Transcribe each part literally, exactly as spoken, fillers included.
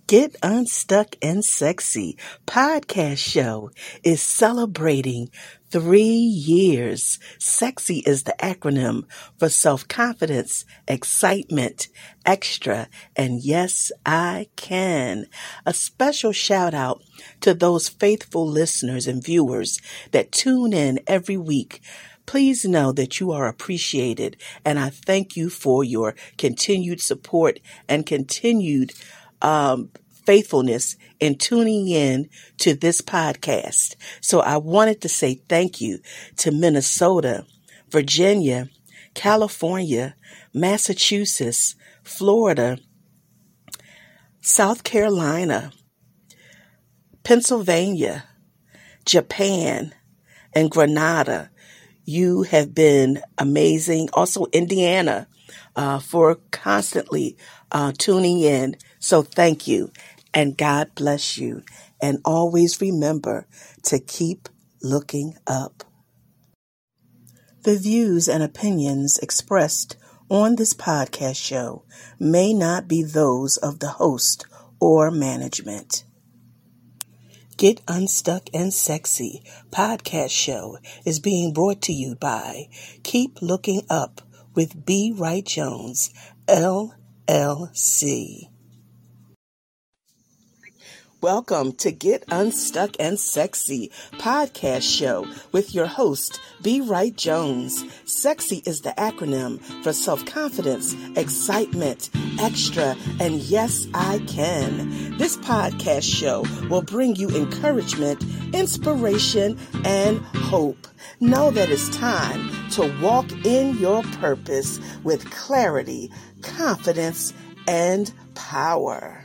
Get Unstuck and Sexy podcast show is celebrating three years. Sexy is the acronym for self-confidence, excitement, extra, and yes, I can. A special shout out to those faithful listeners and viewers that tune in every week. Please know that you are appreciated, and I thank you for your continued support and continued um, faithfulness in tuning in to this podcast. So I wanted to say thank you to Minnesota, Virginia, California, Massachusetts, Florida, South Carolina, Pennsylvania, Japan, and Grenada. You have been amazing. Also, Indiana, uh, for constantly uh, tuning in. So thank you, and God bless you. And always remember to keep looking up. The views and opinions expressed on this podcast show may not be those of the host or management. Get Unstuck and Sexy podcast show is being brought to you by Keep Looking Up with B. Wright Jones, L L C. Welcome to Get Unstuck and Sexy podcast show with your host, B. Wright Jones. Sexy is the acronym for self-confidence, excitement, extra, and yes, I can. This podcast show will bring you encouragement, inspiration, and hope. Know that it's time to walk in your purpose with clarity, confidence, and power.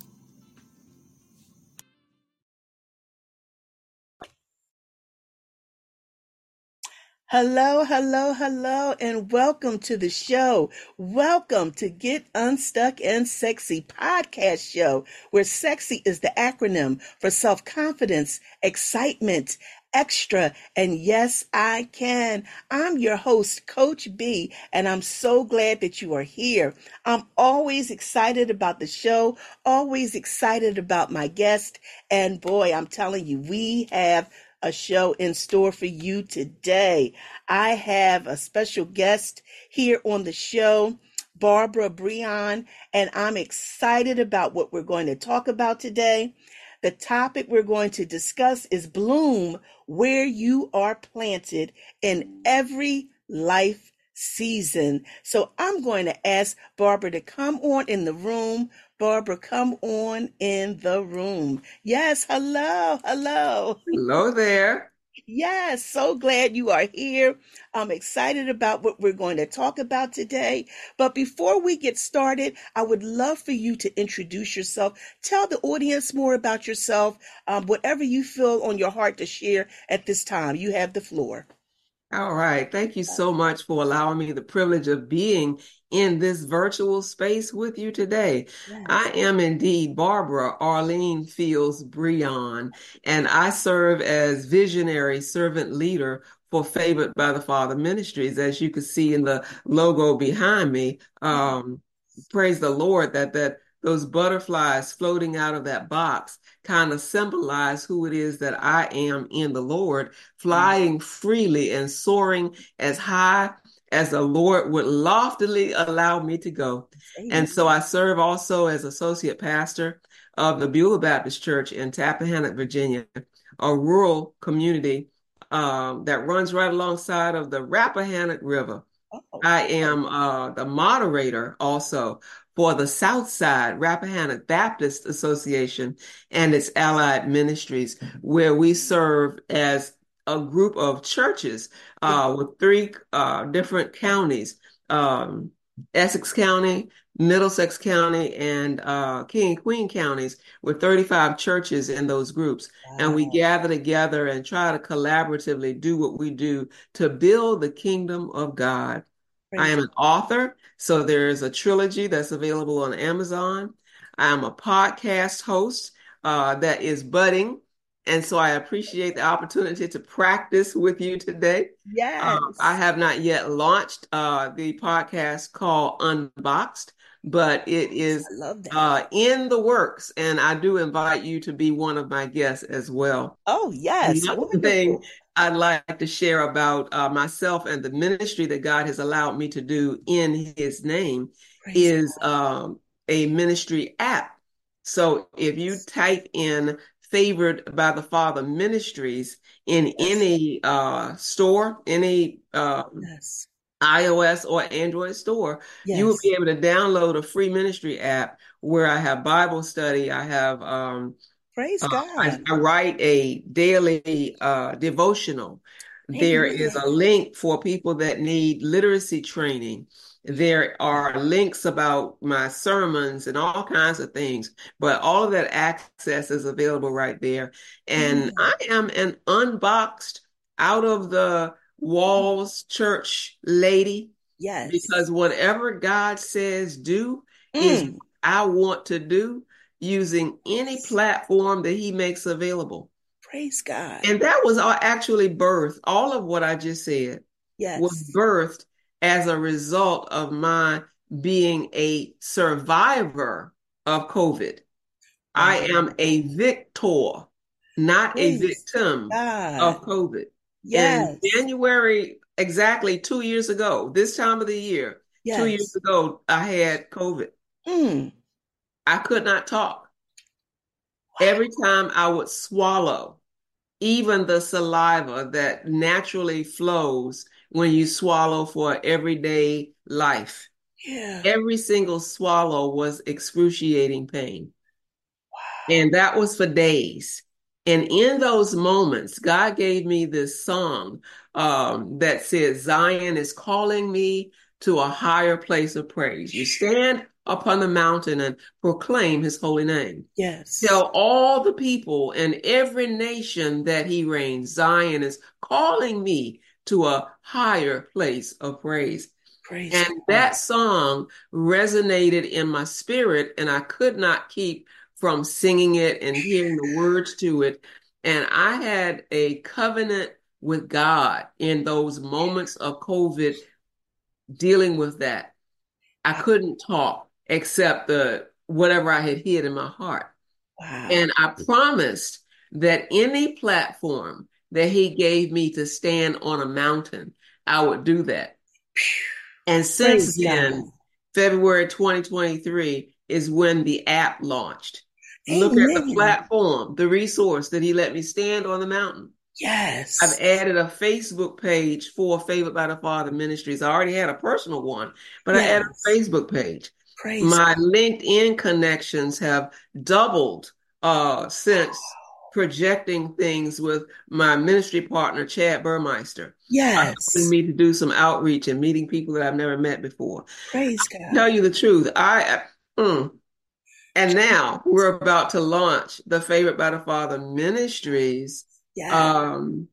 Hello, hello, hello, and welcome to the show. Welcome to Get Unstuck and Sexy podcast show, where sexy is the acronym for self-confidence, excitement, extra, and yes, I can. I'm your host, Coach B, and I'm so glad that you are here. I'm always excited about the show, always excited about my guest, and boy, I'm telling you, we have a show in store for you today. I have a special guest here on the show, Barbara Breon, and I'm excited about what we're going to talk about today. The topic we're going to discuss is bloom where you are planted in every life season. So I'm going to ask Barbara to come on in the room. Barbara, come on in the room. Yes, hello, hello. Hello there. Yes, so glad you are here. I'm excited about what we're going to talk about today. But before we get started, I would love for you to introduce yourself. Tell the audience more about yourself, um, whatever you feel on your heart to share at this time. You have the floor. All right. Thank you so much for allowing me the privilege of being in this virtual space with you today. Yes. I am indeed Barbara Arlene Fields Breon, and I serve as visionary servant leader for Favored by the Father Ministries. As you can see in the logo behind me, um, praise the Lord that that those butterflies floating out of that box kind of symbolize who it is that I am in the Lord, flying freely and soaring as high as the Lord would loftily allow me to go. Amen. And so I serve also as associate pastor of the Beulah Baptist Church in Tappahannock, Virginia, a rural community um, that runs right alongside of the Rappahannock River. Oh. I am uh, the moderator also for the Southside Rappahannock Baptist Association and its allied ministries, where we serve as a group of churches uh, with three uh, different counties, um, Essex County, Middlesex County, and uh, King and Queen counties, with thirty-five churches in those groups. Wow. And we gather together and try to collaboratively do what we do to build the kingdom of God. I am an author, so there's a trilogy that's available on Amazon. I am a podcast host uh, that is budding, And so I appreciate the opportunity to practice with you today. Yes. Um, I have not yet launched uh, the podcast called Unboxed, but it is I love that. uh, in the works, and I do invite you to be one of my guests as well. Oh, yes. Another thing Wonderful. I'd like to share about uh, myself and the ministry that God has allowed me to do in His name Praise is um, a ministry app. So if you type in Favored by the Father Ministries in yes. any uh, store, any uh, yes. iOS or Android store, yes. you will be able to download a free ministry app where I have Bible study. I have um, Praise uh, God. I, I write a daily uh, devotional. There Amen. is a link for people that need literacy training. There are links about my sermons and all kinds of things, but all of that access is available right there. And Amen. I am an unboxed, out of the walls church lady. Yes. Because whatever God says do Mm. is what I want to do, using any platform that He makes available. Praise God. And that was actually birthed. All of what I just said yes. was birthed as a result of my being a survivor of COVID. Wow. I am a victor, not Praise a victim God. Of COVID. Yes. In January, exactly two years ago, this time of the year, yes. two years ago, I had COVID. Mm. I could not talk. Wow. Every time I would swallow, even the saliva that naturally flows when you swallow for everyday life, yeah. every single swallow was excruciating pain. Wow. And that was for days. And in those moments, God gave me this song um, that says, Zion is calling me to a higher place of praise. You stand upon the mountain and proclaim His holy name. Yes. Tell all the people in every nation that He reigns. Zion is calling me to a higher place of praise. Praise and God. That song resonated in my spirit, and I could not keep from singing it and hearing the words to it. And I had a covenant with God in those moments of COVID, dealing with that. I couldn't talk except the whatever I had hid in my heart. Wow. And I promised that any platform that He gave me to stand on a mountain, I would do that. And since Praise then, God. February twenty twenty-three is when the app launched. Amen. Look at the platform, the resource that He let me stand on the mountain. Yes. I've added a Facebook page for Favored by the Father Ministries. I already had a personal one, but yes. I added a Facebook page. Praise My God. LinkedIn connections have doubled uh, since oh. projecting things with my ministry partner, Chad Burmeister. Yes. Helping me to do some outreach and meeting people that I've never met before. Praise God. I'll tell you the truth. I, I mm, And now we're about to launch the Favored by the Father Ministries. Yes. Um,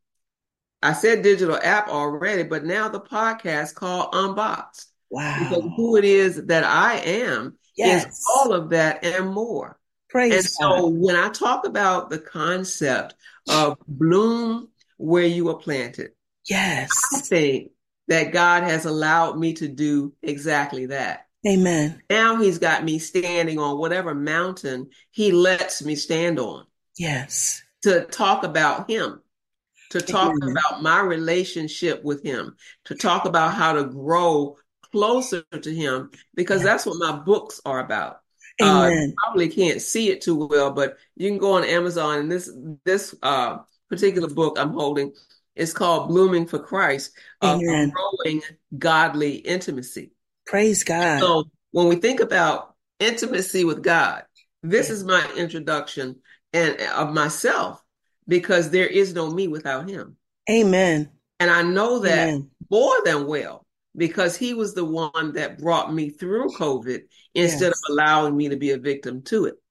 I said digital app already, but now the podcast called Unboxed. Wow. Because who it is that I am yes. is all of that and more. Praise and so God. When I talk about the concept of bloom where you are planted, yes, I think that God has allowed me to do exactly that. Amen. Now He's got me standing on whatever mountain He lets me stand on. Yes. To talk about Him, to talk Amen. About my relationship with Him, to talk about how to grow closer to Him, because yes. that's what my books are about. Amen. Uh, you probably can't see it too well, but you can go on Amazon, and this this uh, particular book I'm holding is called Blooming for Christ, uh, Growing Godly Intimacy. Praise God. So when we think about intimacy with God, this yes. is my introduction and of myself, because there is no me without Him. Amen. And I know that Amen. More than well, because He was the one that brought me through COVID instead yes. of allowing me to be a victim to it.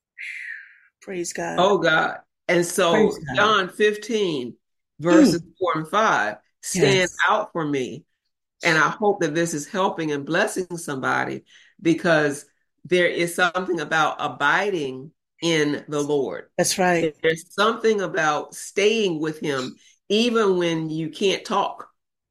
Praise God. Oh God. And so John fifteen verses mm. four and five stand yes. out for me. And I hope that this is helping and blessing somebody, because there is something about abiding in the Lord. That's right. There's something about staying with him, even when you can't talk,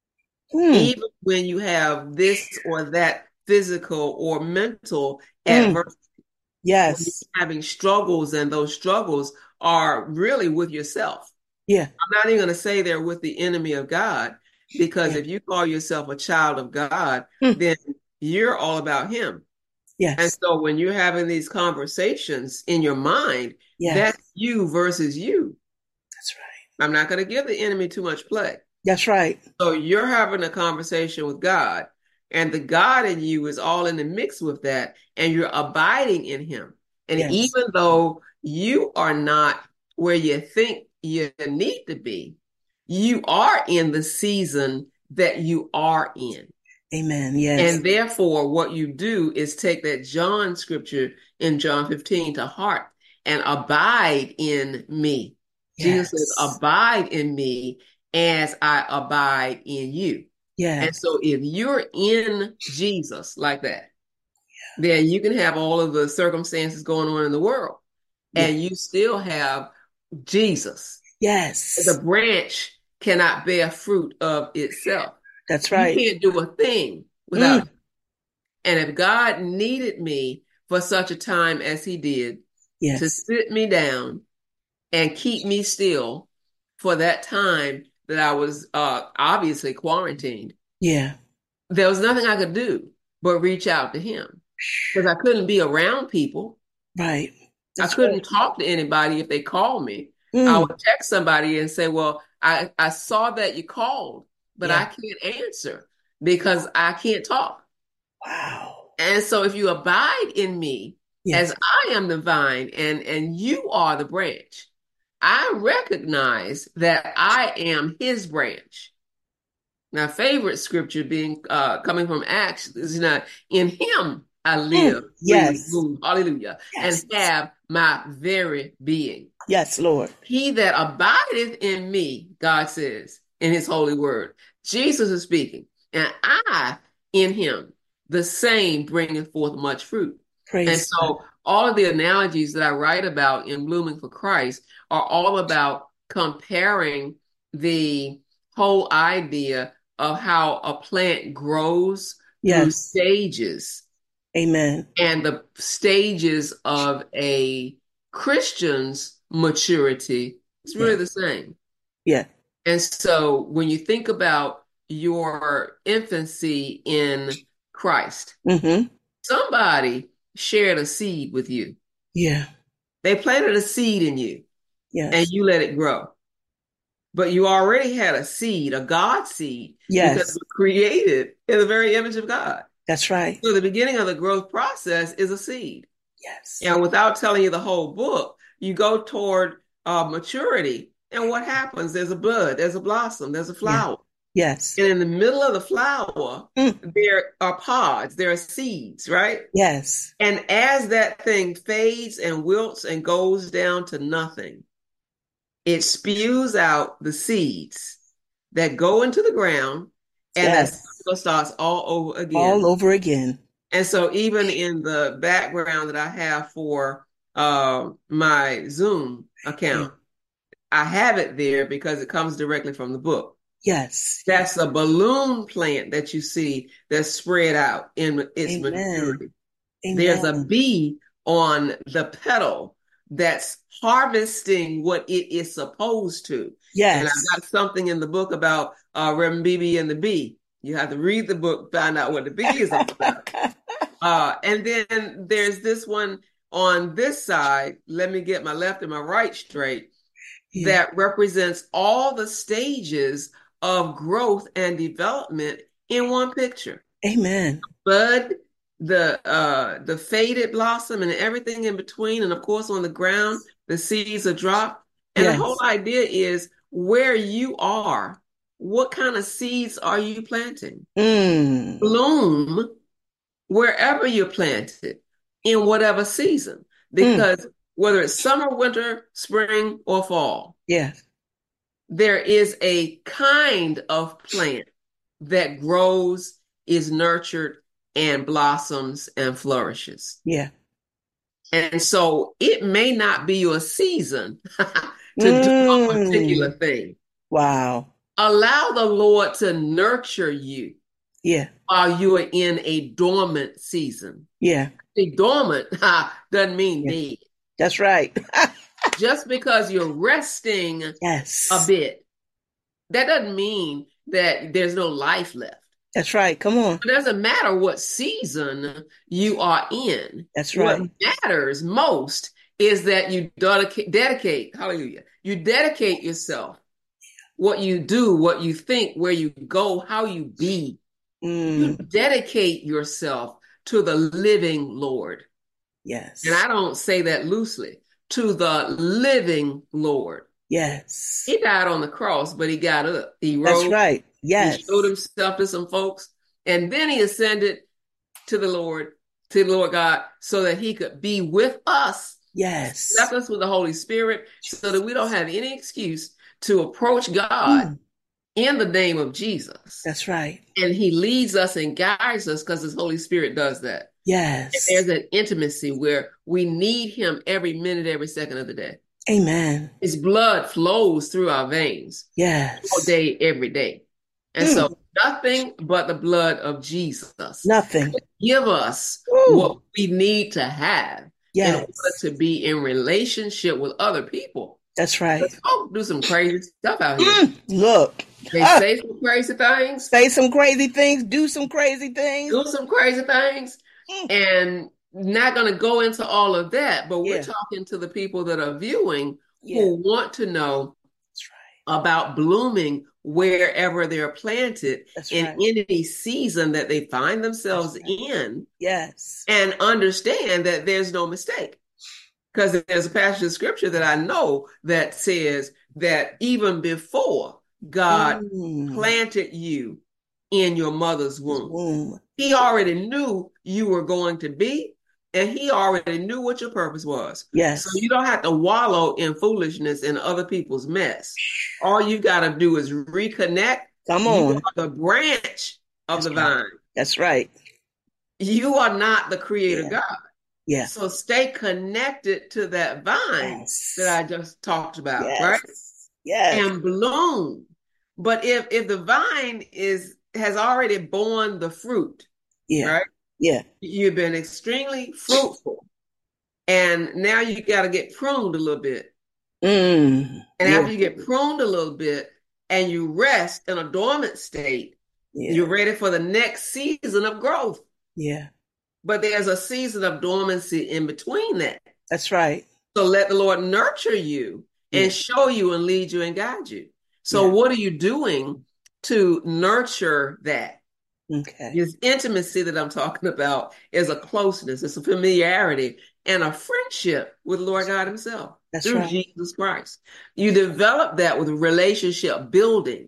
Mm, even when you have this or that physical or mental mm, adversity, when you're yes. having struggles, and those struggles are really with yourself. Yeah. I'm not even going to say they're with the enemy of God, because Yeah. if you call yourself a child of God, Mm, then you're all about him. And yes. so when you're having these conversations in your mind, Yes. that's you versus you. That's right. I'm not going to give the enemy too much play. That's right. So you're having a conversation with God, and the God in you is all in the mix with that, and you're abiding in him. And Yes. even though you are not where you think you need to be, you are in the season that you are in. Amen. Yes. And therefore, what you do is take that John scripture in John fifteen to heart and abide in me. Jesus says, Yes. abide in me as I abide in you. And Yes. so if you're in Jesus like that, then you can have all of the circumstances going on in the world, Yeah. and you still have Jesus. The Yes. branch cannot bear fruit of itself. That's You right. can't do a thing without Mm, him. And if God needed me for such a time as he did, to yes. sit me down and keep me still for that time that I was uh, obviously quarantined, Yeah. there was nothing I could do but reach out to him, because I couldn't be around people. Right. I That's right. couldn't talk to anybody if they called me. I Mm, would text somebody and say, well, I, I saw that you called, but yeah. I can't answer because I can't talk. Wow. And so if you abide in me as Yes. I am the vine, and, and you are the branch, I recognize that I am his branch. My favorite scripture being uh, coming from Acts is not in him I Mm, live, breathe, yes. move, hallelujah, and Yes. have my very being. Yes, Lord. He that abideth in me, God says in his holy word. Jesus is speaking, and I in him, the same bringeth forth much fruit. And Praise God. so all of the analogies that I write about in Blooming for Christ are all about comparing the whole idea of how a plant grows through Yes. stages, Amen. and the stages of a Christian's maturity is really Yeah. the same. Yeah. And so when you think about your infancy in Christ, Mm-hmm. somebody shared a seed with you. Yeah. They planted a seed in you, and Yes. you let it grow. But you already had a seed, a God seed, because Yes. you were created in the very image of God. That's right. So the beginning of the growth process is a seed. Yes. And without telling you the whole book, you go toward uh, maturity. And what happens? There's a bud, there's a blossom, there's a Yeah. flower. Yes. And in the middle of the flower, Mm, there are pods, there are seeds, right? yes. And as that thing fades and wilts and goes down to nothing, it spews out the seeds that go into the ground, and that Yes. cycle starts all over All again. over again. And so even in the background that I have for uh, my Zoom Yeah. account, I have it there because it comes directly from the book. Yes. That's a balloon plant that you see that's spread out in its Amen. maturity. There's a Amen. bee on the petal that's harvesting what it is supposed to. And I've Yes. got something in the book about uh, Reverend Beebe and the bee. You have to read the book, find out what the bee is all about. Uh, and then there's this one on this side. Let me get my left and my right straight. Yeah. That represents all the stages of growth and development in one picture. Amen. Bud, the uh, the faded blossom, and everything in between, and of course on the ground, the seeds are dropped. And the whole Yes. idea is where you are. What kind of seeds are you planting? Mm. Bloom wherever you're planted in whatever season, Mm. because whether it's summer, winter, spring, or fall, Yes. there is a kind of plant that grows, is nurtured, and blossoms and flourishes. Yeah. And so it may not be your season to do a particular Mm. thing. Wow. Allow the Lord to nurture you Yeah. while you are in a dormant season. Yeah. A dormant doesn't mean Yeah. dead. That's right. Just because you're resting a Yes. bit, that doesn't mean that there's no life left. That's right. Come on. It doesn't matter what season you are in. That's What right. matters most is that you dedicate, dedicate, hallelujah, you dedicate yourself, what you do, what you think, where you go, how you be. You Mm. dedicate yourself to the living Lord. Yes. And I don't say that loosely, to the living Lord. Yes. He died on the cross, but he got up. He That's rose. right. He Yes. showed himself to some folks, and then he ascended to the Lord, to the Lord God, so that he could be with us. Yes. Left us with the Holy Spirit so that we don't have any excuse to approach God Mm. in the name of Jesus. That's right. And he leads us and guides us because his Holy Spirit does that. Yes. And there's an intimacy where we need him every minute, every second of the day. Amen. His blood flows through our veins Yes. all day, every day. And Mm. so nothing but the blood of Jesus Nothing. give us Ooh. what we need to have Yes. in order to be in relationship with other people. That's right. Folks do some crazy stuff out here. Mm. Look. They Ah. say some crazy things, Say some crazy things. Do some crazy things. do some crazy things, Mm. and not going to go into all of that. But we're Yeah. talking to the people that are viewing Yeah. who want to know That's right. about blooming wherever they're planted That's in right. any season that they find themselves That's right. in, Yes. and understand that there's no mistake. Because there's a passage of scripture that I know that says that even before God Mm. planted you in your mother's womb, Womb. he already knew you were going to be, and he already knew what your purpose was. Yes. So you don't have to wallow in foolishness in other people's mess. All you got to do is reconnect. Come You on. are the branch of That's the right. vine. That's right. You are not the creator Yeah. God. Yeah. So stay connected to that vine Yes. that I just talked about, Yes. right? Yes. And bloom. But if if the vine is has already borne the fruit, Yeah. right? Yeah. You've been extremely fruitful. And now you got to get pruned a little bit. Mm. And Yeah. after you get pruned a little bit and you rest in a dormant state, Yeah. you're ready for the next season of growth. Yeah. But there's a season of dormancy in between that. That's right. So let the Lord nurture you and Yeah. show you and lead you and guide you. So Yeah. what are you doing to nurture that? Okay. This intimacy that I'm talking about is a closeness, it's a familiarity and a friendship with Lord God himself. That's through right. Jesus Christ. You develop that with relationship building.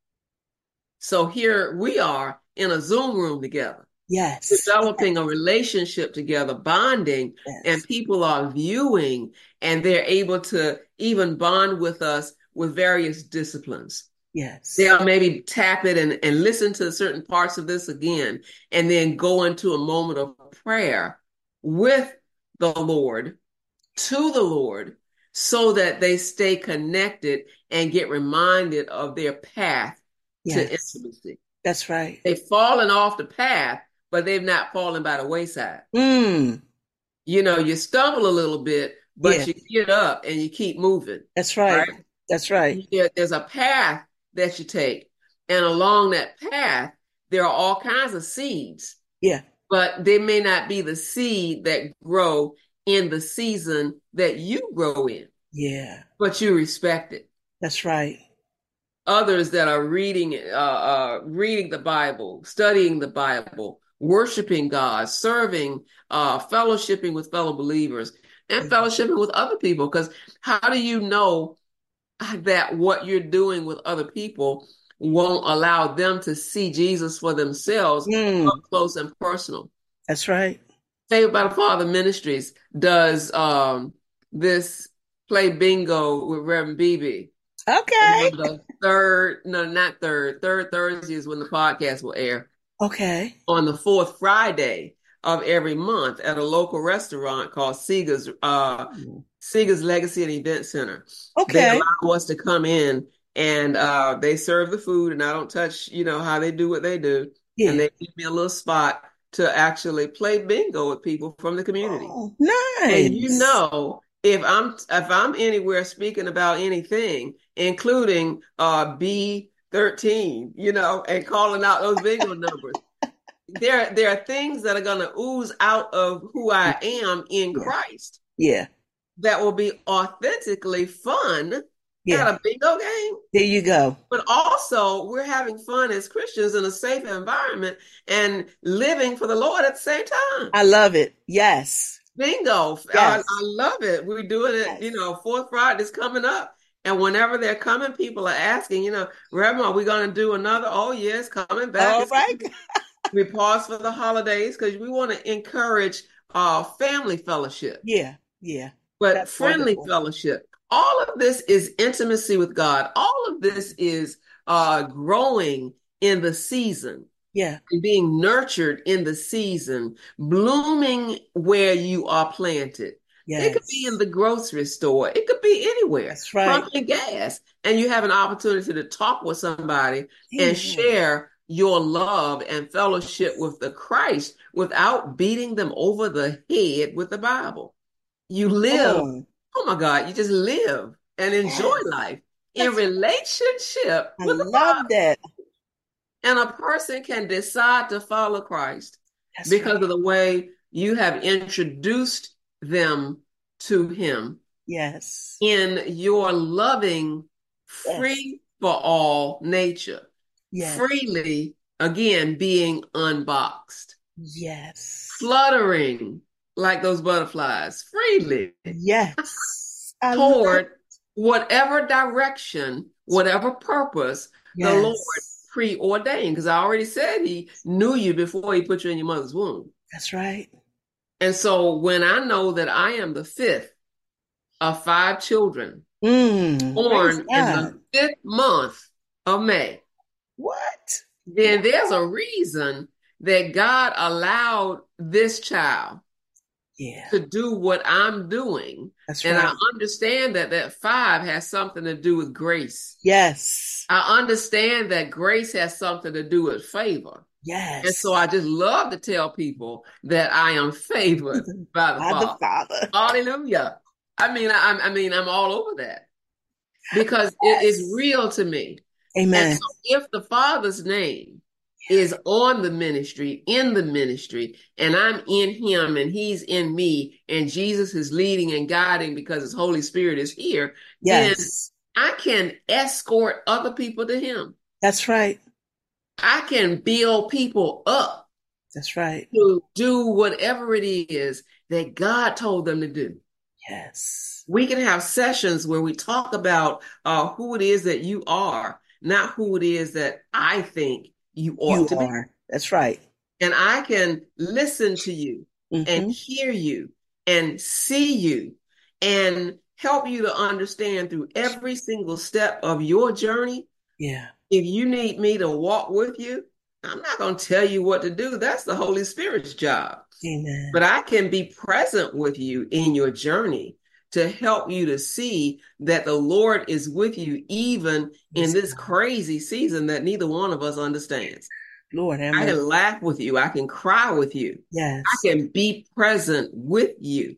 So here we are in a Zoom room together. Yes. Developing a relationship together, bonding, Yes. and people are viewing, and they're able to even bond with us with various disciplines. Yes. They'll maybe tap it and, and listen to certain parts of this again, and then go into a moment of prayer with the Lord, to the Lord, so that they stay connected and get reminded of their path Yes. to intimacy. That's right. They've fallen off the path, but they've not fallen by the wayside. Mm. You know, you stumble a little bit, but Yeah. you get up and you keep moving. That's right. Right? That's right. There- There's a path that you take. And along that path, there are all kinds of seeds, Yeah. but they may not be the seed that grow in the season that you grow in, Yeah. but you respect it. That's right. Others that are reading, uh, uh, reading the Bible, studying the Bible, worshiping God, serving, uh, fellowshipping with fellow believers, and fellowshipping with other people. Because how do you know that what you're doing with other people won't allow them to see Jesus for themselves Mm. up close and personal? That's right. Saved by the Father Ministries does um, this play bingo with Reverend Beebe. Okay. On the third, no, not third, third Thursday is when the podcast will air. Okay. On the fourth Friday of every month at a local restaurant called Seeger's, uh, Seeger's Legacy and Event Center. They Okay. allow us to come in and uh, they serve the food, and I don't touch, you know, how they do what they do. And Yeah. they give me a little spot to actually play bingo with people from the community. Oh, And you nice. know, if I'm if I'm anywhere speaking about anything, including uh B thirteen, you know, and calling out those bingo numbers, there there are things that are going to ooze out of who I am in Yeah. Christ Yeah. that will be authentically fun Yeah. at a bingo game. There you go. But also, we're having fun as Christians in a safe environment and living for the Lord at the same time. I love it. Yes. Bingo. I, Yes. I love it. We're doing it, Yes. you know, fourth Friday's coming up. And whenever they're coming, people are asking, you know, Reverend, are we going to do another? Oh, yes, coming back. All It's right. we pause for the holidays because we want to encourage uh, family fellowship, Yeah. Yeah. but That's friendly wonderful. fellowship. All of this is intimacy with God. All of this is uh, growing in the season. Yeah. And being nurtured in the season, blooming where you are planted. Yes. It could be in the grocery store. It could be anywhere. That's right. Pumping gas. And you have an opportunity to talk with somebody Amen. and share your love and fellowship with the Christ without beating them over the head with the Bible. You live. Oh, Oh my God, you just live and enjoy yes. life in relationship I with the love Bible. that. And a person can decide to follow Christ That's because right. of the way you have introduced them to him Yes. in your loving, Yes. free for all nature. Yes. Freely, again, being unboxed, Yes. fluttering like those butterflies, freely Yes. I love toward whatever direction, whatever purpose the Lord Yes. preordained. Because I already said he knew you before he put you in your mother's womb. That's right. And so when I know that I am the fifth of five children Mm, praise born in God. the fifth month of May, What? then there's a reason that God allowed this child Yeah. to do what I'm doing. That's And right. I understand that that five has something to do with grace. Yes. I understand that grace has something to do with favor. Yes. And so I just love to tell people that I am favored by the By Father. the Father. Hallelujah. I mean, I, I mean, I'm all over that because Yes. it is real to me. Amen. And so if the Father's name is on the ministry, in the ministry, and I'm in him and he's in me, and Jesus is leading and guiding because his Holy Spirit is here, Yes. then I can escort other people to him. That's right. I can build people up That's right. to do whatever it is that God told them to do. Yes. We can have sessions where we talk about uh, who it is that you are, not who it is that I think you ought You to are. That's right. be. And I can listen to you Mhm. and hear you and see you and help you to understand through every single step of your journey. Yeah. If you need me to walk with you, I'm not going to tell you what to do. That's the Holy Spirit's job. Amen. But I can be present with you in your journey to help you to see that the Lord is with you even in Yes, this God. crazy season that neither one of us understands. Lord, have I mercy. can laugh with you. I can cry with you. Yes. I can be present with you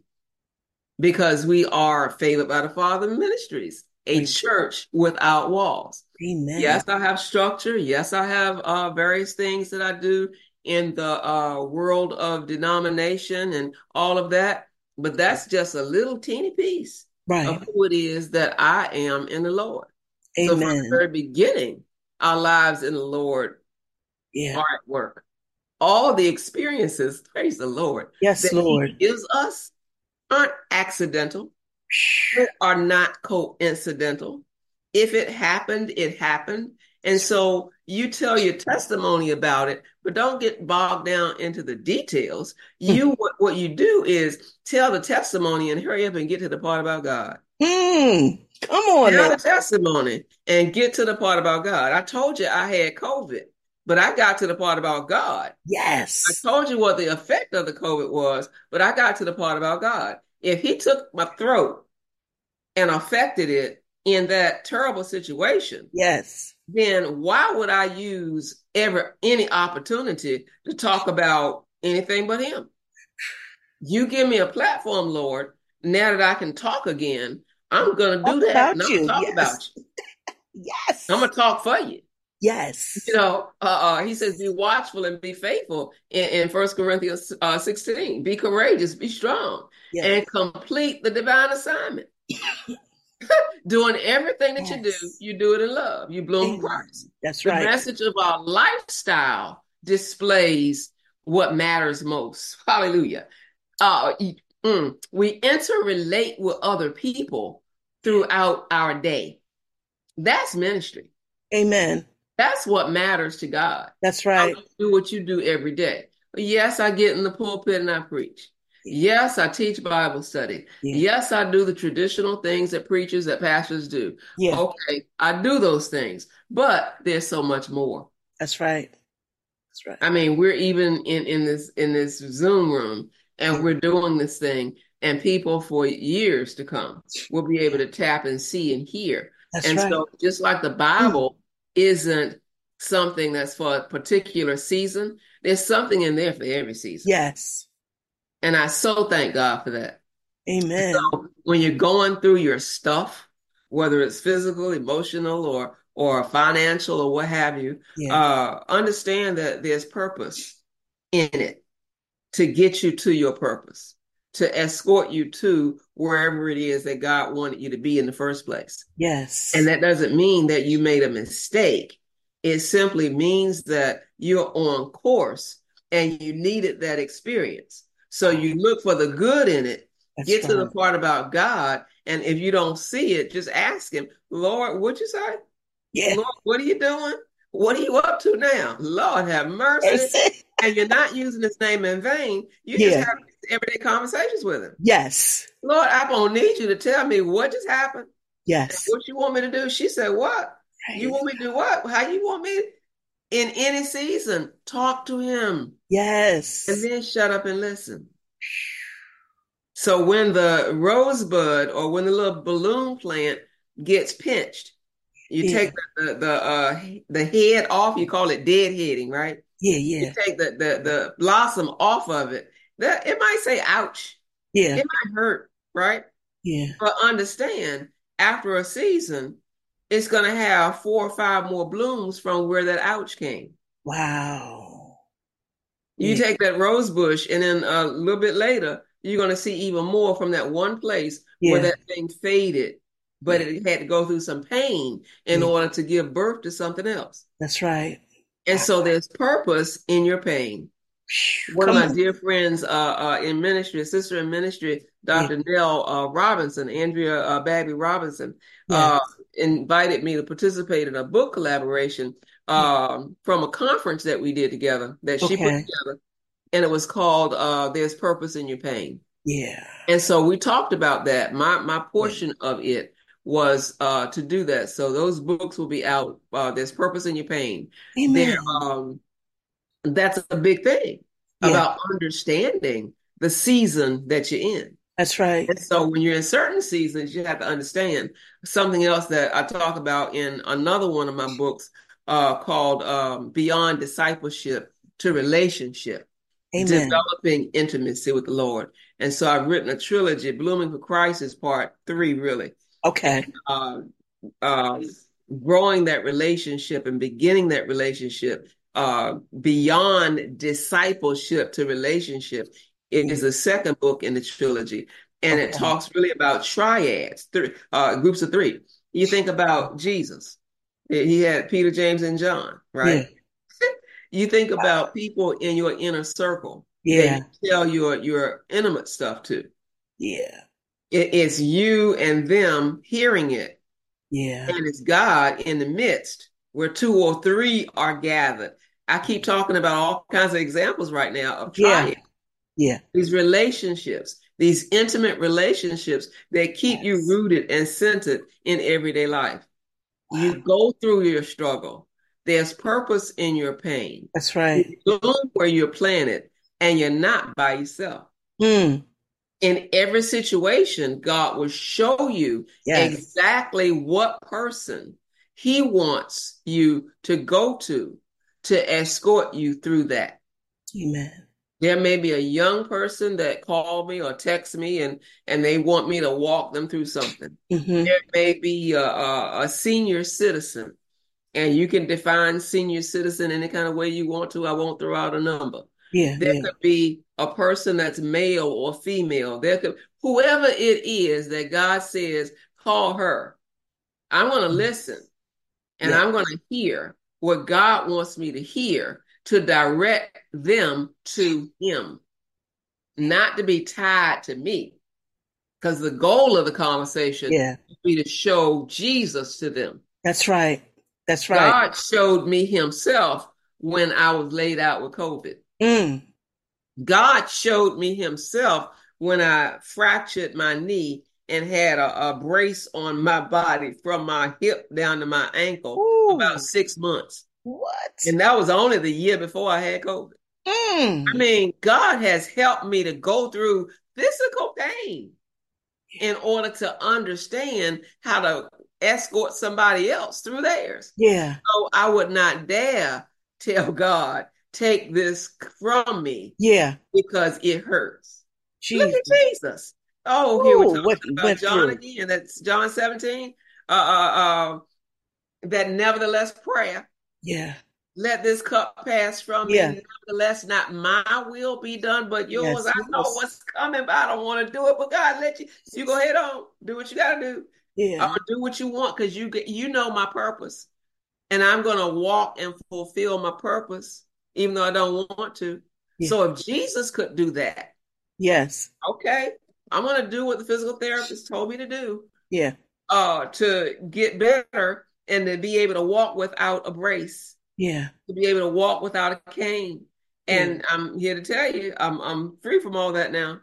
because we are favored by the Father Ministries, a Praise church without walls. Amen. Yes, I have structure. Yes, I have uh, various things that I do in the uh, world of denomination and all of that. But that's just a little teeny piece Right. of who it is that I am in the Lord. So from the Amen. very beginning, our lives in the Lord Yeah. are at work. All the experiences, praise the Lord, Yes, that Lord. he gives us aren't accidental. They are not coincidental. If it happened, it happened. And so you tell your testimony about it, but don't get bogged down into the details. You, what, what you do is tell the testimony and hurry up and get to the part about God. Mm, come on Tell now. the testimony and get to the part about God. I told you I had COVID but I got to the part about God. I Yes. told you what the effect of the COVID was, but I got to the part about God. If he took my throat and affected it in that terrible situation, Yes. then why would I use ever any opportunity to talk about anything but him? You give me a platform, Lord, now that I can talk again, I'm going to Talk do that and about I'm going to you. talk Yes. about you. I'm Yes. going to talk for you. You Yes. know, uh, uh, he says, be watchful and be faithful in, in First Corinthians uh, sixteen. Be courageous, be strong, Yes. and complete the divine assignment. Doing everything that you do, Yes. you do it in love. You bloom for Amen. Christ. That's The right. message of our lifestyle displays what matters most. Hallelujah. Uh, mm, we interrelate with other people throughout our day. That's ministry. Amen. That's what matters to God. That's How right. you do what you do every day. Yes, I get in the pulpit and I preach. Yeah. Yes, I teach Bible study. Yeah. Yes, I do the traditional things that preachers, that pastors do. Yeah. Okay, I do those things, but there's so much more. That's right. That's right. I mean, we're even in, in this in this Zoom room and Yeah. we're doing this thing, and people for years to come will be able to tap and see and hear. That's And right. so just like the Mm. Bible isn't something that's for a particular season, there's something in there for every season. Yes. And I so thank God for that. Amen. So when you're going through your stuff, whether it's physical, emotional, or or financial, or what have you, Yeah. uh, understand that there's purpose in it to get you to your purpose, to escort you to wherever it is that God wanted you to be in the first place. Yes. And that doesn't mean that you made a mistake. It simply means that you're on course and you needed that experience. So you look for the good in it, That's get to the right. part about God. And if you don't see it, just ask him, Lord, what'd you say? Yeah. Lord, what are you doing? What are you up to now? Lord, have mercy. Mercy. And you're not using his name in vain. You just Yeah. have everyday conversations with him. Yes. Lord, I'm going to need you to tell me what just happened. Yes. What you want me to do? She said, what? Right. You want me to do what? How you want me? In any season, talk to him. Yes. And then shut up and listen. So when the rosebud or when the little balloon plant gets pinched, you Yeah. take the the the, uh, the head off. You call it deadheading, right? Yeah. You Yeah. take the the the blossom off of it. That it might say, "Ouch." Yeah. It might hurt, right? Yeah. But understand, after a season, it's going to have four or five more blooms from where that ouch came. Wow. You Yeah. take that rose bush, and then a little bit later, you're going to see even more from that one place where Yeah. that thing faded, but Yeah. it had to go through some pain in Yeah. order to give birth to something else. That's right. And Wow. so there's purpose in your pain. One of Come my on. dear friends uh, uh, in ministry, a sister in ministry, Doctor Yeah. Nell uh, Robinson, Andrea uh, Bagby Robinson, Yeah. uh, invited me to participate in a book collaboration Yeah. um, from a conference that we did together, that she put Okay. together, and it was called uh, "There's Purpose in Your Pain." Yeah. And so we talked about that. My my Yeah. portion of it was uh, to do that. So those books will be out. Uh, There's Purpose in Your Pain. There, Amen. um, that's a big thing Yeah. about understanding the season that you're in. That's right. And so when you're in certain seasons, you have to understand something else that I talk about in another one of my books uh, called um, Beyond Discipleship to Relationship, Amen. Developing Intimacy with the Lord. And so I've written a trilogy. Blooming for Christ is part three, really. Okay. Uh, uh, growing that relationship and beginning that relationship uh, beyond discipleship to relationship is the second book in the trilogy. And Okay. it talks really about triads, three, uh, groups of three. You think about Jesus. He had Peter, James, and John, right? Yeah. You think about people in your inner circle Yeah. that you tell your, your intimate stuff to. Yeah. It, it's you and them hearing it. Yeah. And it's God in the midst where two or three are gathered. I keep talking about all kinds of examples right now of Yeah. triad. Yeah. These relationships, these intimate relationships that keep Yes. you rooted and centered in everyday life. Wow. You go through your struggle. There's purpose in your pain. That's right. You're going where you're planted, and you're not by yourself. Mm. In every situation, God will show you Yes. exactly what person he wants you to go to to escort you through that. Amen. There may be a young person that called me or text me and, and they want me to walk them through something. Mm-hmm. There may be a, a, a senior citizen, and you can define senior citizen any kind of way you want to. I won't throw out a number. Yeah, There yeah. could be a person that's male or female. There could, whoever it is that God says, call her. I'm going to listen, and Yeah. I'm going to hear what God wants me to hear to direct them to him, not to be tied to me. Because the goal of the conversation Yeah. would be to show Jesus to them. That's right. That's right. God showed me himself when I was laid out with COVID. Mm. God showed me himself when I fractured my knee and had a, a brace on my body from my hip down to my ankle for about Ooh. six months. What? And that was only the year before I had COVID. Mm. I mean, God has helped me to go through physical pain in order to understand how to escort somebody else through theirs. Yeah. So I would not dare tell God, take this from me Yeah. because it hurts. Look Jesus. at Jesus. Oh, here we're Ooh, talking what he about went John through. again. That's John seventeen. Uh, uh, uh, that nevertheless prayer. Yeah. Let this cup pass from Yeah. me. Nevertheless, not my will be done, but yours. Yes. I know Yes. what's coming, but I don't want to do it. But God, let you. You go ahead on. Do what you got to do. Yeah. Uh, do what you want because you get. You know my purpose, and I'm going to walk and fulfill my purpose, even though I don't want to. Yeah. So if Jesus could do that, Yes. okay, I'm going to do what the physical therapist told me to do. Yeah. Uh, to get better and to be able to walk without a brace. Yeah. To be able to walk without a cane. And Yeah. I'm here to tell you, I'm I'm free from all that now.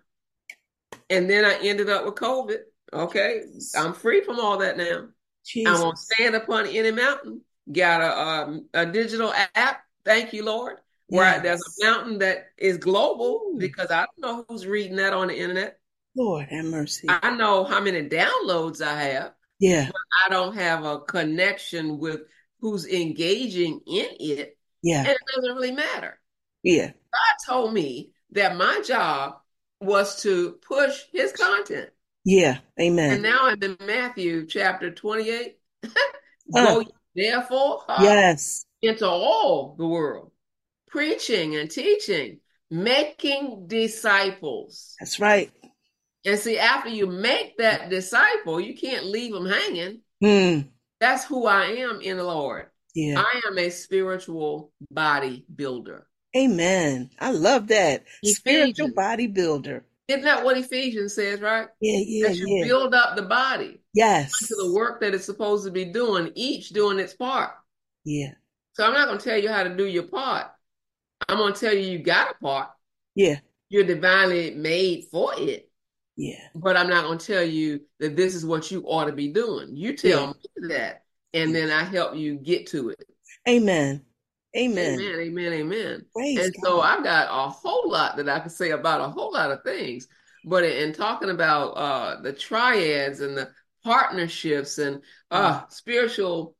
And then I ended up with COVID. Okay, I'm free from all that now. I'm gonna Jesus. stand upon any mountain. Got a um, a digital app. Thank you, Lord. Where I- there's Yes. a mountain that is global Ooh. because I don't know who's reading that on the internet. Lord have mercy. I know how many downloads I have. Yeah. But I don't have a connection with who's engaging in it. Yeah. And it doesn't really matter. Yeah. God told me that my job was to push his content. Yeah. Amen. And now I'm in Matthew chapter twenty-eight. Uh, Go therefore uh, yes. into all the world, preaching and teaching, making disciples. That's right. And see, after you make that disciple, you can't leave them hanging. Mm. That's who I am in the Lord. Yeah. I am a spiritual body builder. Amen. I love that. Spiritual Ephesians. bodybuilder. Isn't that what Ephesians says, right? Yeah, yeah, That you yeah. build up the body Yes. to the work that it's supposed to be doing, each doing its part. Yeah. So I'm not going to tell you how to do your part. I'm going to tell you you got a part. Yeah. You're divinely made for it. Yeah. But I'm not going to tell you that this is what you ought to be doing. You tell Yeah. me that, and then I help you get to it. Amen. Amen. Amen, amen, amen. Praise and God. so I've got a whole lot that I can say about a whole lot of things. But in, in talking about uh, the triads and the partnerships and uh, spiritual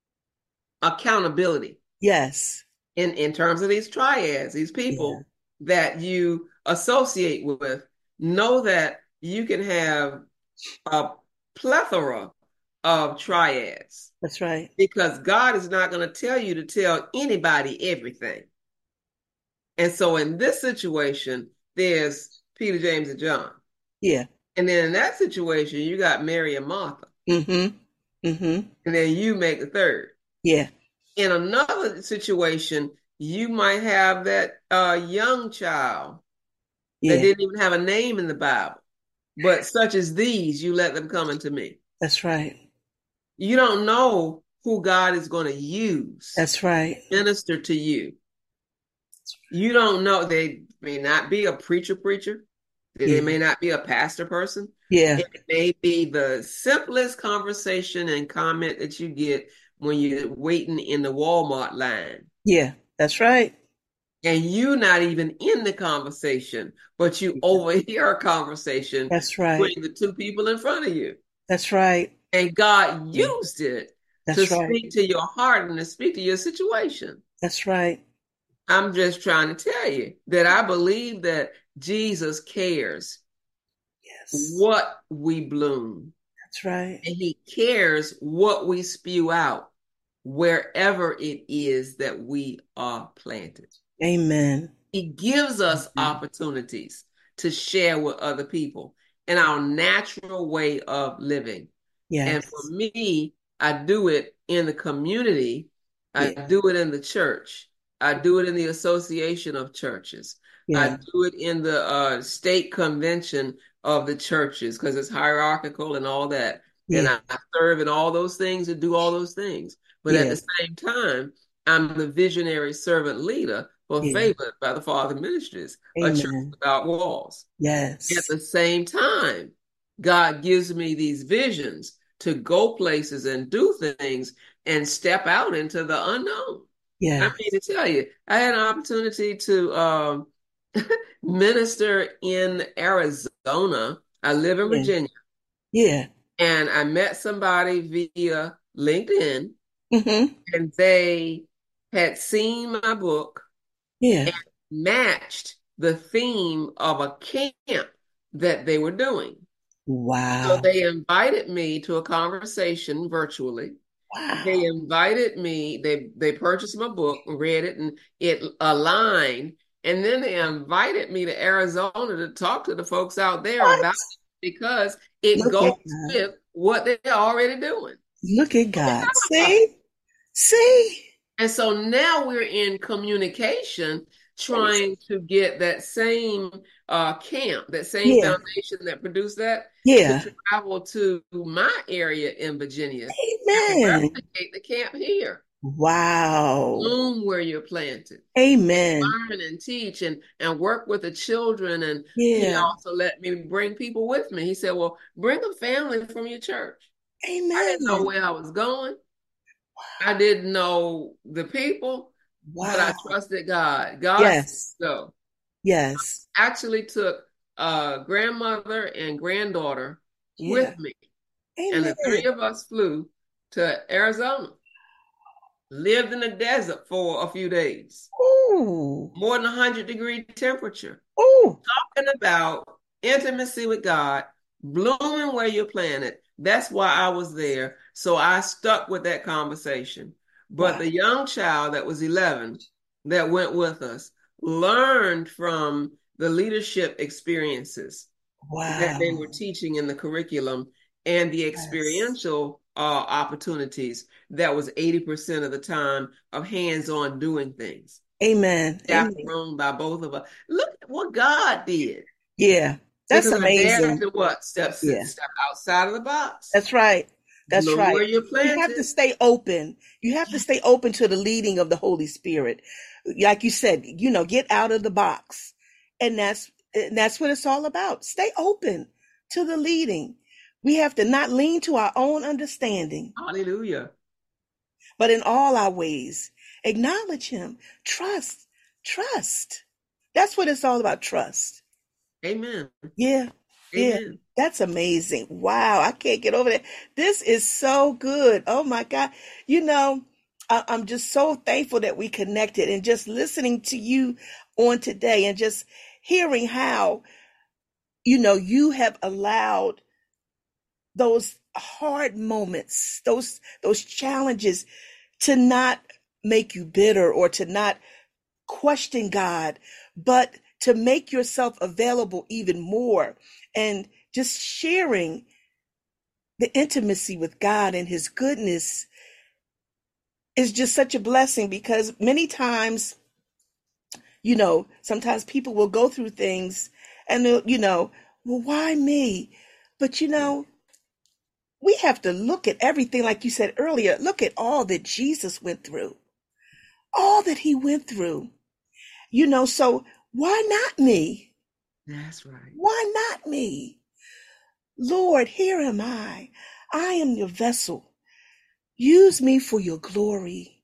accountability. Yes. In, in terms of these triads, these people yeah. that you associate with, know that you can have a plethora of triads. That's right. Because God is not going to tell you to tell anybody everything. And so in this situation, there's Peter, James, and John. Yeah. And then in that situation, you got Mary and Martha. Mm-hmm. Mm-hmm. And then you make the third. Yeah. In another situation, you might have that uh, young child yeah. that didn't even have a name in the Bible. But such as these, you let them come into me. That's right. You don't know who God is going to use. That's right. Minister to you. You don't know. They may not be a preacher preacher. They yeah. may not be a pastor person. Yeah. It may be the simplest conversation and comment that you get when you're waiting in the Walmart line. Yeah, that's right. And you're not even in the conversation, but you overhear a conversation That's right. between the two people in front of you. That's right. And God used it to That's right. speak to your heart and to speak to your situation. That's right. I'm just trying to tell you that I believe that Jesus cares Yes. what we bloom. That's right. And he cares what we spew out wherever it is that we are planted. Amen. He gives us Amen. opportunities to share with other people in our natural way of living. Yes. And for me, I do it in the community. I Yeah. do it in the church. I do it in the association of churches. Yeah. I do it in the uh, state convention of the churches because it's hierarchical and all that. Yeah. And I, I serve in all those things and do all those things. But Yeah. at the same time, I'm the visionary servant leader for Yeah. Favored by the Father Ministries, Amen. a church without walls. Yes. At the same time, God gives me these visions to go places and do things and step out into the unknown. Yeah. I mean to tell you, I had an opportunity to um, minister in Arizona. I live in Yeah. Virginia. Yeah. And I met somebody via LinkedIn, Mm-hmm. and they had seen my book Yeah. and matched the theme of a camp that they were doing. Wow. So they invited me to a conversation virtually. Wow. They invited me, they they purchased my book and read it, and it aligned. And then they invited me to Arizona to talk to the folks out there What? about it because it Look goes at God. with what they're already doing. Look at God. See? See? And so now we're in communication trying to get that same uh, camp, that same Yeah. foundation that produced that, Yeah. to travel to my area in Virginia and Amen. replicate the camp here. Wow. Bloom where you're planted. Amen. Learn and teach and, and work with the children. And he Yeah. also let me bring people with me. He said, well, bring a family from your church. I didn't know Amen. where I was going. I didn't know the people, but I Wow. trusted God. God Yes. said so. Yes. Actually took uh, grandmother and granddaughter Yeah. with me. And the three Amen. of us flew to Arizona. Lived in the desert for a few days. Ooh. More than one hundred degree temperature. Ooh. Talking about intimacy with God, blooming where you're planted. That's why I was there. So I stuck with that conversation. But Wow. the young child that was eleven that went with us learned from the leadership experiences that they Wow. were teaching in the curriculum and the Yes. experiential uh, opportunities that was eighty percent of the time of hands-on doing things. Amen. Amen. Chaperoned by both of us. Look at what God did. Yeah. That's Because I dared amazing. to what? Step, Yeah. step outside of the box. That's right. That's Bloom right. where you're You have to planted. stay open. You have to stay open to the leading of the Holy Spirit. Like you said, you know, get out of the box. And that's and that's what it's all about. Stay open to the leading. We have to not lean to our own understanding, Hallelujah. but in all our ways, acknowledge him. Trust. Trust. That's what it's all about. Trust. Amen. Yeah. Yeah. Amen. That's amazing. Wow. I can't get over that. This is so good. Oh my God. You know, I, I'm just so thankful that we connected and just listening to you on today and just hearing how, you know, you have allowed those hard moments, those, those challenges to not make you bitter or to not question God, but to make yourself available even more and just sharing the intimacy with God and his goodness is just such a blessing because many times, you know, sometimes people will go through things and they'll, you know, well, why me? But you know, we have to look at everything, like you said earlier, look at all that Jesus went through, all that he went through, you know, so why not me? That's right. Why not me? Lord, here am I. I am your vessel. Use me for your glory.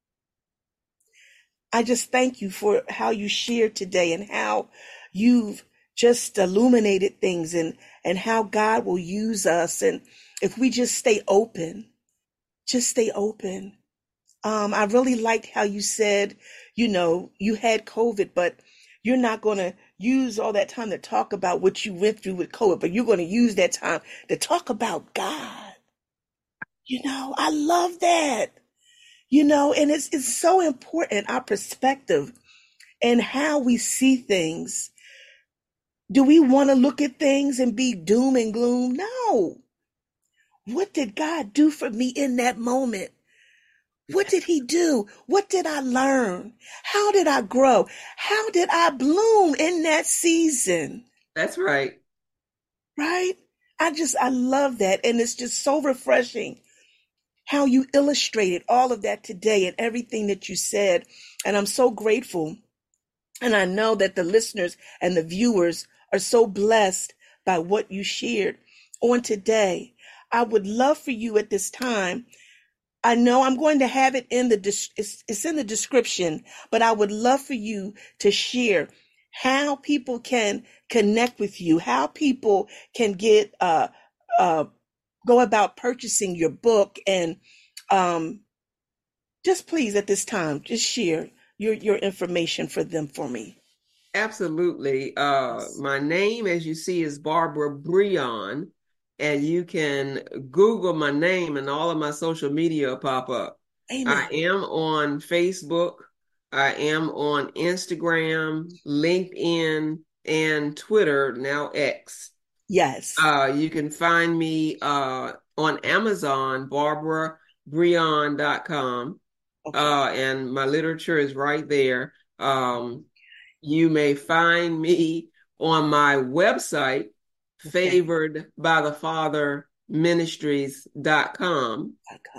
I just thank you for how you shared today and how you've just illuminated things and, and how God will use us. And if we just stay open, just stay open. Um, I really liked how you said, you know, you had COVID, but you're not going to use all that time to talk about what you went through with COVID, but you're going to use that time to talk about God. You know, I love that. You know, and it's it's so important, our perspective and how we see things. Do we want to look at things and be doom and gloom? No. What did God do for me in that moment? What did he do? What did I learn? How did I grow? How did I bloom in that season? That's right. Right? I just, I love that. And it's just so refreshing how you illustrated all of that today and everything that you said. And I'm so grateful. And I know that the listeners and the viewers are so blessed by what you shared on today. I would love for you at this time. I know I'm going to have it in the, it's, it's in the description, but I would love for you to share how people can connect with you, how people can get, uh, uh, go about purchasing your book, and, um, just please at this time, just share your, your information for them for me. Absolutely. Uh, my name, as you see, is Barbara Breon. And you can Google my name and all of my social media will pop up. Amen. I am on Facebook. I am on Instagram, LinkedIn, and Twitter, now X. Yes. Uh, you can find me uh, on Amazon, barbara breon dot com. Okay. Uh, and my literature is right there. Um, you may find me on my website, Okay. favored by the father ministries dot com.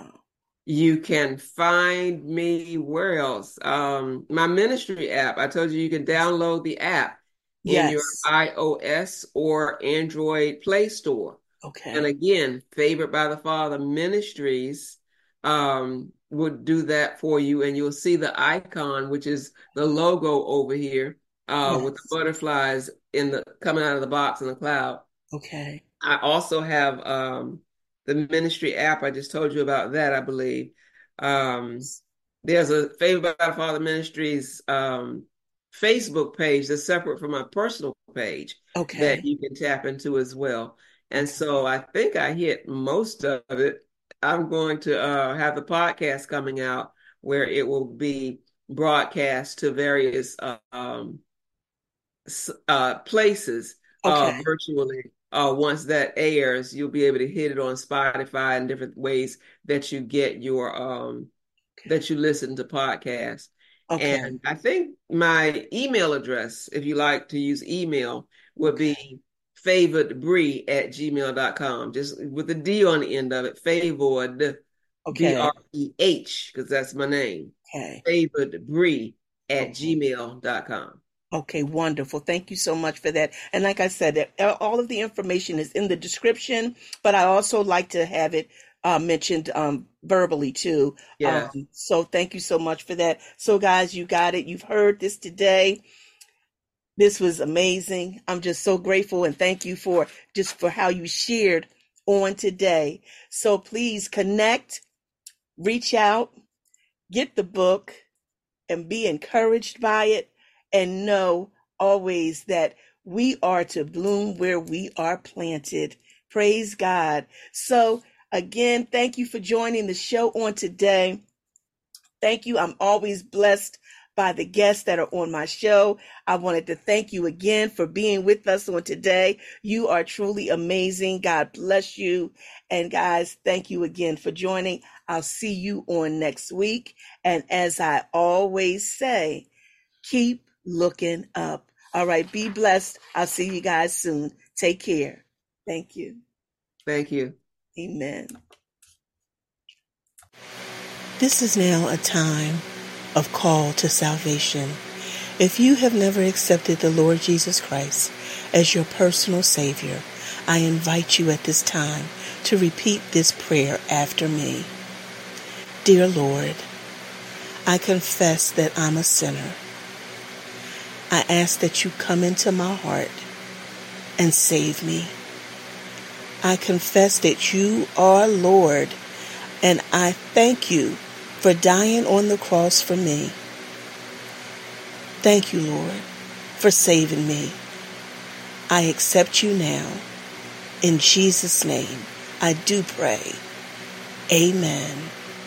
You can find me where else? Um, my ministry app. I told you you can download the app yes. in your iOS or Android Play Store. Okay. And again, Favored by the Father Ministries um, would do that for you. And you'll see the icon, which is the logo over here uh, yes. with the butterflies in the coming out of the box in the cloud. Okay. I also have um, the ministry app. I just told you about that, I believe. Um, there's a Favored by the Father Ministries um, Facebook page that's separate from my personal page okay. that you can tap into as well. And so I think I hit most of it. I'm going to uh, have the podcast coming out where it will be broadcast to various uh, um, uh, places okay. uh, virtually. Uh, once that airs, you'll be able to hit it on Spotify and different ways that you get your um that you listen to podcasts. Okay. And I think my email address, if you like to use email, would okay. be favoredbree at gmail dot com. Just with the D on the end of it, favored okay. B R E H, because that's my name. Okay. Favoredbree at okay. gmail dot com. Okay, wonderful. Thank you so much for that. And like I said, all of the information is in the description, but I also like to have it uh, mentioned um, verbally too. Yeah. Um, so thank you so much for that. So guys, you got it. You've heard this today. This was amazing. I'm just so grateful and thank you for just for how you shared on today. So please connect, reach out, get the book, and be encouraged by it. And know always that we are to bloom where we are planted. Praise God. So again, thank you for joining the show on today. Thank you. I'm always blessed by the guests that are on my show. I wanted to thank you again for being with us on today. You are truly amazing. God bless you. And guys, thank you again for joining. I'll see you on next week. And as I always say, keep looking up. All right. Be blessed. I'll see you guys soon. Take care. Thank you. Thank you. Amen. This is now a time of call to salvation. If you have never accepted the Lord Jesus Christ as your personal Savior, I invite you at this time to repeat this prayer after me. Dear Lord, I confess that I'm a sinner. I ask that you come into my heart and save me. I confess that you are Lord, and I thank you for dying on the cross for me. Thank you, Lord, for saving me. I accept you now. In Jesus' name, I do pray. Amen.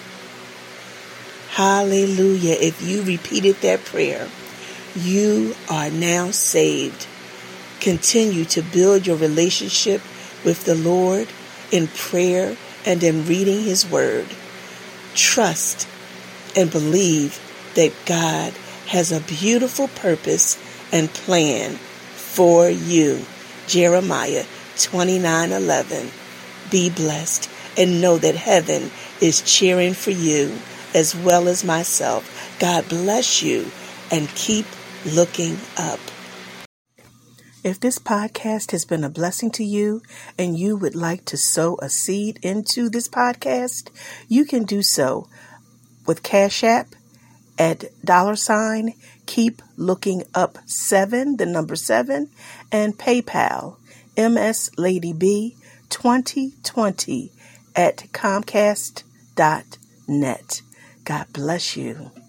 Hallelujah. If you repeated that prayer, you are now saved. Continue to build your relationship with the Lord in prayer and in reading His Word. Trust and believe that God has a beautiful purpose and plan for you. Jeremiah twenty-nine eleven. Be blessed and know that heaven is cheering for you as well as myself. God bless you and keep looking up. If this podcast has been a blessing to you and you would like to sow a seed into this podcast, you can do so with Cash App at dollar sign keep looking up seven, the number seven, and PayPal M S Lady B twenty twenty at comcast dot net. God bless you.